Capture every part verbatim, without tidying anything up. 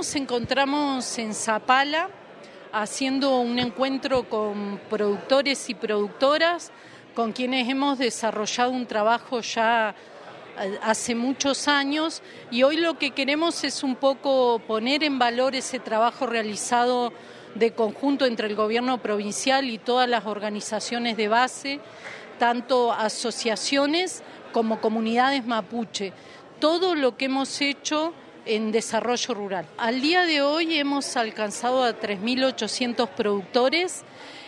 nos encontramos en Zapala haciendo un encuentro con productores y productoras con quienes hemos desarrollado un trabajo ya hace muchos años, y hoy lo que queremos es un poco poner en valor ese trabajo realizado de conjunto entre el gobierno provincial y todas las organizaciones de base, tanto asociaciones como comunidades mapuche, todo lo que hemos hecho en desarrollo rural. Al día de hoy hemos alcanzado a tres mil ochocientos productores,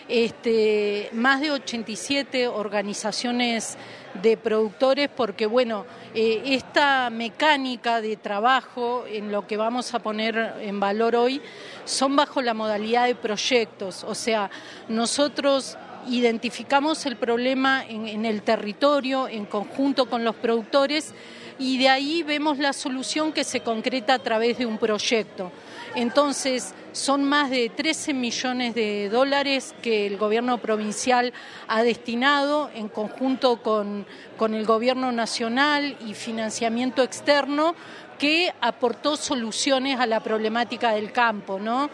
este, más de ochenta y siete organizaciones de productores, porque bueno, eh, esta mecánica de trabajo en lo que vamos a poner en valor hoy son bajo la modalidad de proyectos, o sea, nosotros identificamos el problema en, en el territorio en conjunto con los productores y de ahí vemos la solución que se concreta a través de un proyecto. Entonces, son más de trece millones de dólares que el gobierno provincial ha destinado en conjunto con, con el gobierno nacional y financiamiento externo que aportó soluciones a la problemática del campo, ¿no?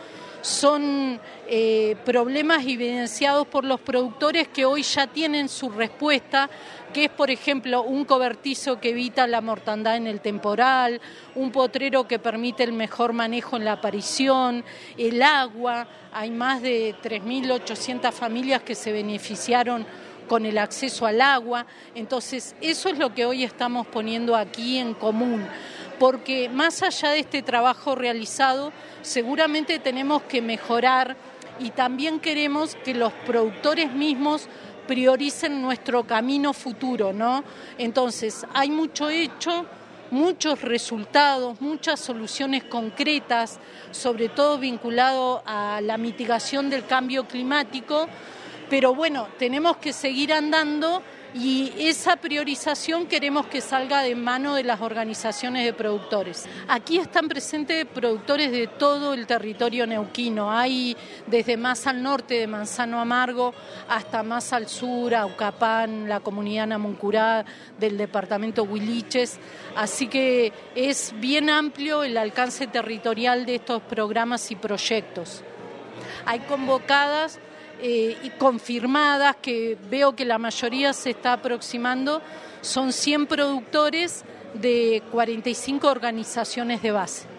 Son eh, problemas evidenciados por los productores que hoy ya tienen su respuesta, que es, por ejemplo, un cobertizo que evita la mortandad en el temporal, un potrero que permite el mejor manejo en la aparición, el agua. Hay más de tres mil ochocientas familias que se beneficiaron con el acceso al agua. Entonces, eso es lo que hoy estamos poniendo aquí en común, porque más allá de este trabajo realizado, seguramente tenemos que mejorar y también queremos que los productores mismos prioricen nuestro camino futuro, ¿no? Entonces, hay mucho hecho, muchos resultados, muchas soluciones concretas, sobre todo vinculado a la mitigación del cambio climático, pero bueno, tenemos que seguir andando y esa priorización queremos que salga de mano de las organizaciones de productores. Aquí están presentes productores de todo el territorio neuquino. Hay desde más al norte de Manzano Amargo hasta más al sur, Aucapán, la comunidad Namuncurá del departamento Huiliches. Así que es bien amplio el alcance territorial de estos programas y proyectos. Hay convocadas Eh, y confirmadas, que veo que la mayoría se está aproximando, son cien productores de cuarenta y cinco organizaciones de base.